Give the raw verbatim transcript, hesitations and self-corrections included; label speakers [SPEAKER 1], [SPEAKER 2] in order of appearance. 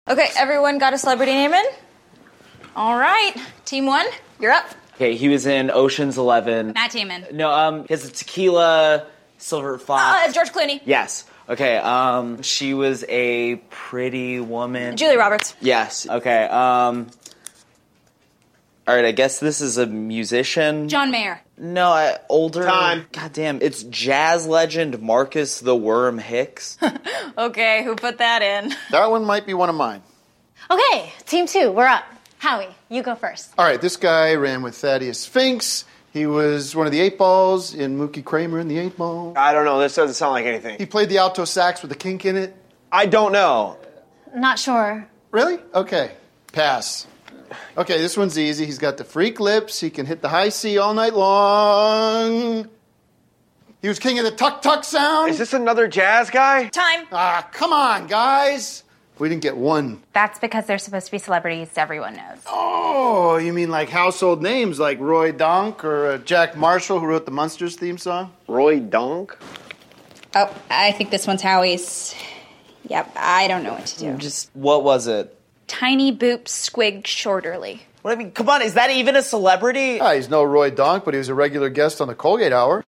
[SPEAKER 1] Okay, everyone got a celebrity name in? All right, team one, you're up.
[SPEAKER 2] Okay, he was in Ocean's Eleven.
[SPEAKER 1] Matt Damon.
[SPEAKER 2] No, um, he has a tequila, silver fox.
[SPEAKER 1] Uh, George Clooney.
[SPEAKER 2] Yes. Okay, um, she was a pretty woman.
[SPEAKER 1] Julia Roberts.
[SPEAKER 2] Yes. Okay, um, all right, I guess this is a musician.
[SPEAKER 1] John Mayer.
[SPEAKER 2] No, I, older.
[SPEAKER 3] Time.
[SPEAKER 2] God damn, it's jazz legend Marcus the Worm Hicks.
[SPEAKER 1] Okay, who put that in?
[SPEAKER 3] That one might be one of mine.
[SPEAKER 4] Okay, team two, we're up. Howie, you go first.
[SPEAKER 3] All right, this guy ran with Thaddeus Sphinx. He was one of the Eight Balls in Mookie Kramer and the Eight Ball.
[SPEAKER 5] I don't know. This doesn't sound like anything.
[SPEAKER 3] He played the alto sax with a kink in it.
[SPEAKER 5] I don't know.
[SPEAKER 4] Not sure.
[SPEAKER 3] Really? Okay, pass. Okay, this one's easy. He's got the freak lips. He can hit the high C all night long. He was king of the tuk-tuk sound.
[SPEAKER 5] Is this another jazz guy?
[SPEAKER 1] Time.
[SPEAKER 3] Ah, come on, guys. We didn't get one.
[SPEAKER 6] That's because they're supposed to be celebrities everyone knows.
[SPEAKER 3] Oh, you mean like household names like Roy Donk or uh, Jack Marshall, who wrote the Munsters theme song?
[SPEAKER 5] Roy Donk?
[SPEAKER 7] Oh, I think this one's Howie's. Yep, I don't know what to do.
[SPEAKER 2] Just, what was it?
[SPEAKER 7] Tiny Boop Squig Shorterly.
[SPEAKER 2] What I mean, come on, is that even a celebrity?
[SPEAKER 3] Ah, he's no Roy Donk, but he was a regular guest on the Colgate Hour.